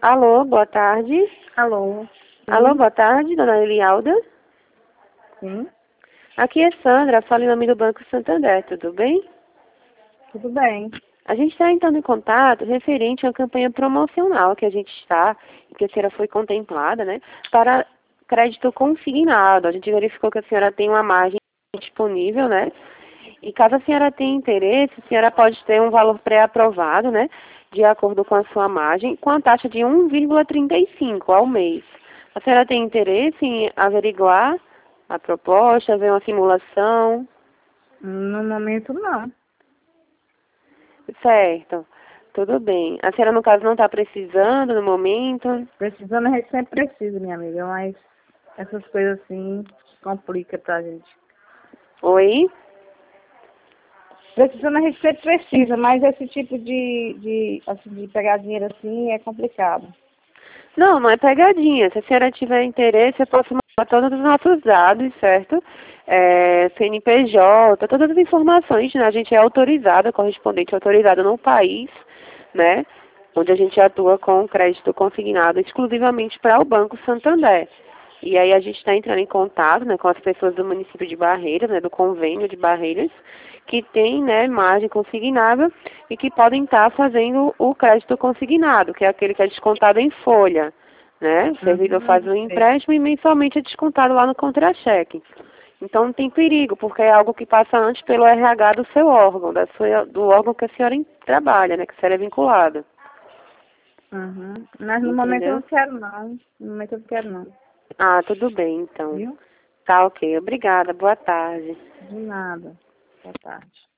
Alô, boa tarde. Alô? Alô, Sim, boa tarde, dona Elialda. sim, Aqui é Sandra, falo em nome do Banco Santander, tudo bem? tudo bem. A gente está entrando em contato referente à campanha promocional que a gente está, que a senhora foi contemplada, né, para crédito consignado. A gente verificou que a senhora tem uma margem disponível, né, e caso a senhora tenha interesse, a senhora pode ter um valor pré-aprovado, né, de acordo com a sua margem, com a taxa de 1,35 ao mês. A senhora tem interesse em averiguar a proposta, ver uma simulação? No momento, não. Certo, tudo bem. A senhora, no caso, não está precisando no momento? Precisando, a gente sempre precisa, minha amiga, mas essas coisas assim complica pra gente. Oi? Precisando, a gente sempre precisa, mas esse tipo assim, de pegar dinheiro assim é complicado. Não, não é pegadinha. Se a senhora tiver interesse, eu posso mandar todos os nossos dados, certo? CNPJ, todas as informações, né? A gente é autorizada, correspondente autorizada no país, né? Onde a gente atua com crédito consignado exclusivamente para o Banco Santander. E aí a gente está entrando em contato, né, com as pessoas do município de Barreiras, né, do convênio de Barreiras, que tem, né, margem consignável e que podem estar fazendo o crédito consignado, que é aquele que é descontado em folha, né? O servidor faz o Sei. empréstimo e mensalmente é descontado lá no contra-cheque. Então não tem perigo, porque é algo que passa antes pelo RH do seu órgão, do órgão que a senhora trabalha, né, que a senhora é vinculada. Uhum. Mas no momento eu Entendeu? não quero, não. No momento eu não quero, não. Ah, tudo bem, então. Viu? Tá ok. Obrigada. Boa tarde. De nada. Boa tarde.